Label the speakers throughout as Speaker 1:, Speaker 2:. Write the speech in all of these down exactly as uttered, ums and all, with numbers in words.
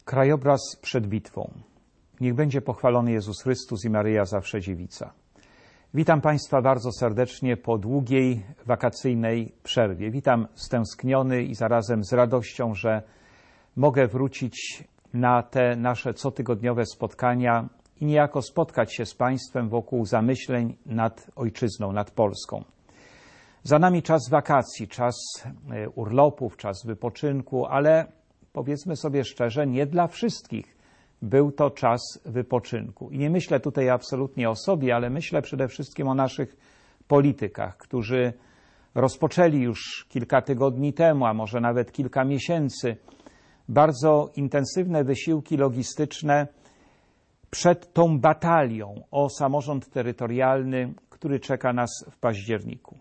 Speaker 1: Krajobraz przed bitwą. Niech będzie pochwalony Jezus Chrystus i Maryja zawsze dziewica. Witam Państwa bardzo serdecznie po długiej wakacyjnej przerwie. Witam stęskniony i zarazem z radością, że mogę wrócić na te nasze cotygodniowe spotkania i niejako spotkać się z Państwem wokół zamyśleń nad Ojczyzną, nad Polską. Za nami czas wakacji, czas urlopów, czas wypoczynku, ale powiedzmy sobie szczerze, nie dla wszystkich był to czas wypoczynku. I nie myślę tutaj absolutnie o sobie, ale myślę przede wszystkim o naszych politykach, którzy rozpoczęli już kilka tygodni temu, a może nawet kilka miesięcy, bardzo intensywne wysiłki logistyczne przed tą batalią o samorząd terytorialny, który czeka nas w październiku.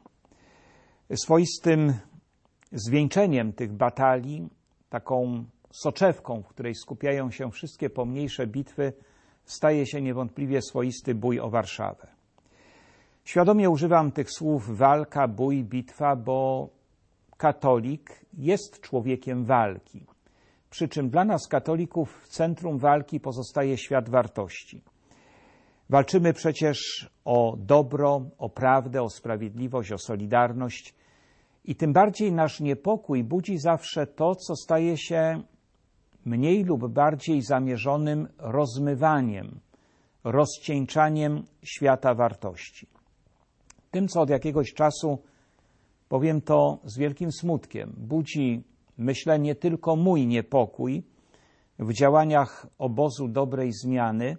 Speaker 1: Swoistym zwieńczeniem tych batalii, taką soczewką, w której skupiają się wszystkie pomniejsze bitwy, staje się niewątpliwie swoisty bój o Warszawę. Świadomie używam tych słów walka, bój, bitwa, bo katolik jest człowiekiem walki. Przy czym dla nas, katolików, w centrum walki pozostaje świat wartości. Walczymy przecież o dobro, o prawdę, o sprawiedliwość, o solidarność i tym bardziej nasz niepokój budzi zawsze to, co staje się mniej lub bardziej zamierzonym rozmywaniem, rozcieńczaniem świata wartości. Tym, co od jakiegoś czasu, powiem to z wielkim smutkiem, budzi, myślę, nie tylko mój niepokój w działaniach obozu dobrej zmiany,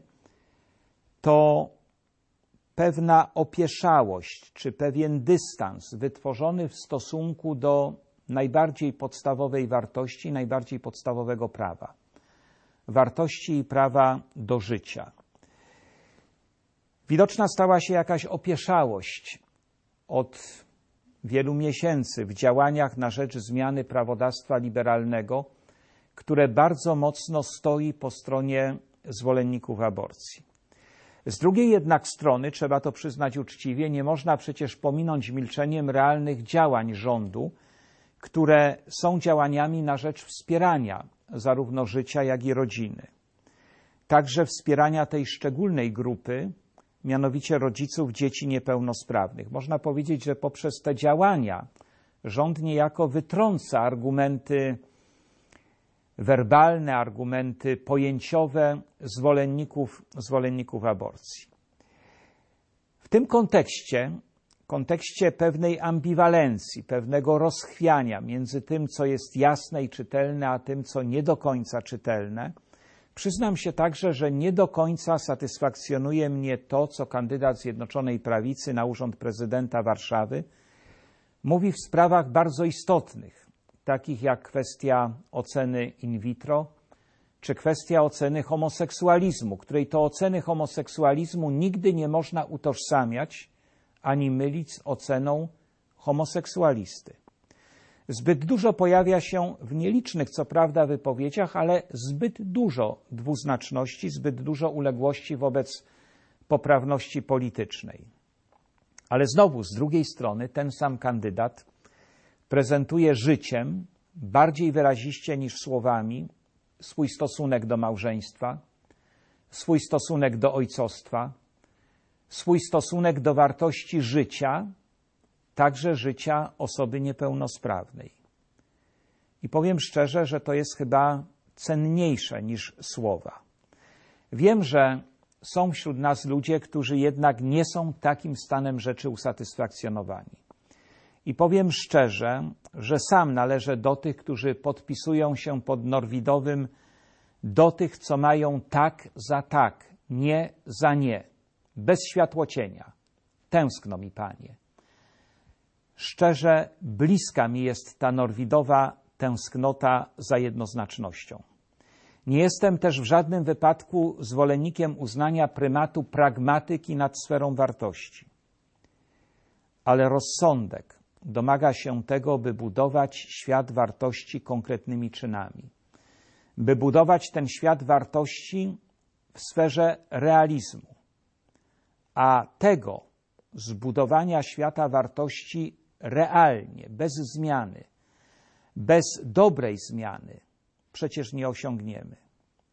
Speaker 1: to pewna opieszałość czy pewien dystans wytworzony w stosunku do najbardziej podstawowej wartości, najbardziej podstawowego prawa. Wartości i prawa do życia. Widoczna stała się jakaś opieszałość od wielu miesięcy w działaniach na rzecz zmiany prawodawstwa liberalnego, które bardzo mocno stoi po stronie zwolenników aborcji. Z drugiej jednak strony, trzeba to przyznać uczciwie, nie można przecież pominąć milczeniem realnych działań rządu, które są działaniami na rzecz wspierania zarówno życia, jak i rodziny. Także wspierania tej szczególnej grupy, mianowicie rodziców dzieci niepełnosprawnych. Można powiedzieć, że poprzez te działania rząd niejako wytrąca argumenty werbalne, argumenty pojęciowe zwolenników, zwolenników aborcji. W tym kontekście, kontekście pewnej ambiwalencji, pewnego rozchwiania między tym, co jest jasne i czytelne, a tym, co nie do końca czytelne, przyznam się także, że nie do końca satysfakcjonuje mnie to, co kandydat Zjednoczonej Prawicy na urząd prezydenta Warszawy mówi w sprawach bardzo istotnych, takich jak kwestia oceny in vitro, czy kwestia oceny homoseksualizmu, której to oceny homoseksualizmu nigdy nie można utożsamiać ani mylić z oceną homoseksualisty. Zbyt dużo pojawia się w nielicznych, co prawda, wypowiedziach, ale zbyt dużo dwuznaczności, zbyt dużo uległości wobec poprawności politycznej. Ale znowu, z drugiej strony, ten sam kandydat prezentuje życiem, bardziej wyraziście niż słowami, swój stosunek do małżeństwa, swój stosunek do ojcostwa, swój stosunek do wartości życia, także życia osoby niepełnosprawnej. I powiem szczerze, że to jest chyba cenniejsze niż słowa. Wiem, że są wśród nas ludzie, którzy jednak nie są takim stanem rzeczy usatysfakcjonowani. I powiem szczerze, że sam należę do tych, którzy podpisują się pod Norwidowym, do tych, co mają tak za tak, nie za nie, bez światłocienia. Tęskno mi, Panie. Szczerze, bliska mi jest ta Norwidowa tęsknota za jednoznacznością. Nie jestem też w żadnym wypadku zwolennikiem uznania prymatu pragmatyki nad sferą wartości. Ale rozsądek domaga się tego, by budować świat wartości konkretnymi czynami. By budować ten świat wartości w sferze realizmu. A tego zbudowania świata wartości realnie, bez zmiany, bez dobrej zmiany przecież nie osiągniemy.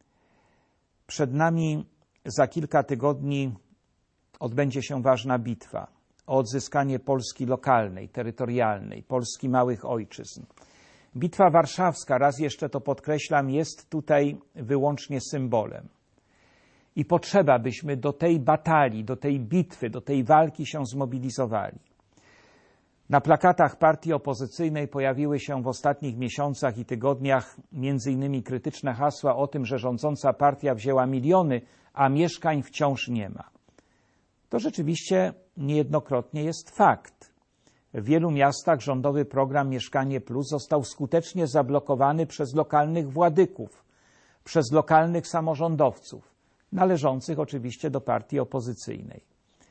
Speaker 1: Przed nami za kilka tygodni odbędzie się ważna bitwa o odzyskanie Polski lokalnej, terytorialnej, Polski małych ojczyzn. Bitwa warszawska, raz jeszcze to podkreślam, jest tutaj wyłącznie symbolem. I potrzeba, byśmy do tej batalii, do tej bitwy, do tej walki się zmobilizowali. Na plakatach partii opozycyjnej pojawiły się w ostatnich miesiącach i tygodniach między innymi krytyczne hasła o tym, że rządząca partia wzięła miliony, a mieszkań wciąż nie ma. To rzeczywiście niejednokrotnie jest fakt. W wielu miastach rządowy program Mieszkanie Plus został skutecznie zablokowany przez lokalnych władyków, przez lokalnych samorządowców, należących oczywiście do partii opozycyjnej.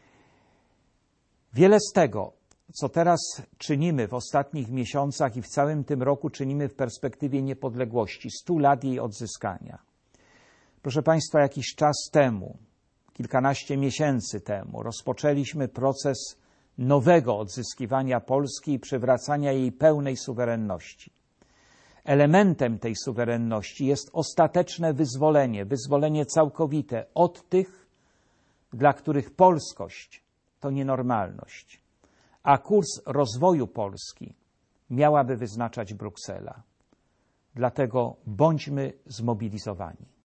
Speaker 1: Wiele z tego, co teraz czynimy w ostatnich miesiącach i w całym tym roku czynimy w perspektywie niepodległości, stu lat jej odzyskania. Proszę Państwa, jakiś czas temu, kilkanaście miesięcy temu, rozpoczęliśmy proces nowego odzyskiwania Polski i przywracania jej pełnej suwerenności. Elementem tej suwerenności jest ostateczne wyzwolenie, wyzwolenie całkowite od tych, dla których polskość to nienormalność, a kurs rozwoju Polski miałaby wyznaczać Bruksela. Dlatego bądźmy zmobilizowani.